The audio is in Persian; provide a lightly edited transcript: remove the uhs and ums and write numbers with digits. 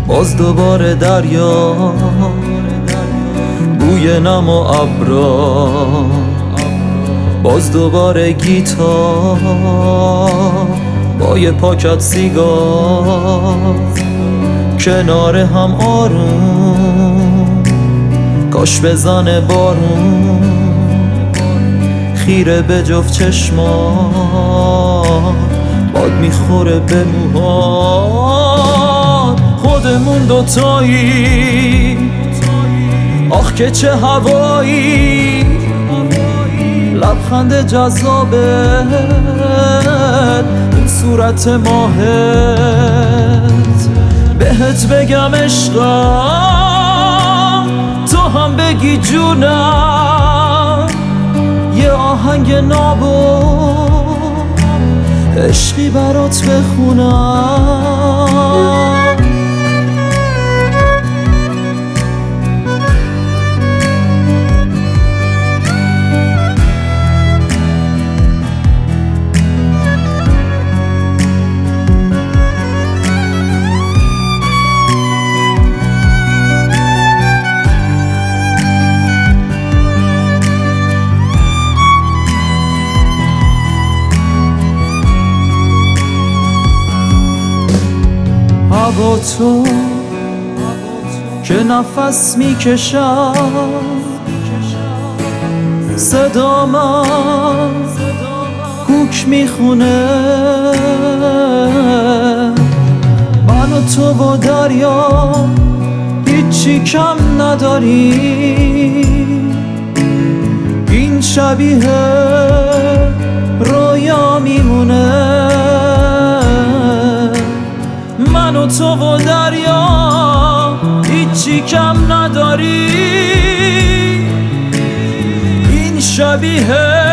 باز دوباره دریا، بوی نم و ابرا، باز دوباره گیتار با یه پاکت سیگار، کنار هم آروم کاش بزنه بارون، خیره به جفت چشمان، باد میخوره به موهات. خودمون دوتایی، آخ که چه هوایی، لبخند جذابت، این صورت ماهت، بهت بگم عشقم، تو هم بگی جونم، یه آهنگ نابو عشقی برات بخونم. با تو که نفس میکشم، صدا من کوک میخونه، من و تو و دریا هیچی کم نداری، این شبیه رویا میمونه، من و تو و دریا هیچی کم نداری، این شبیه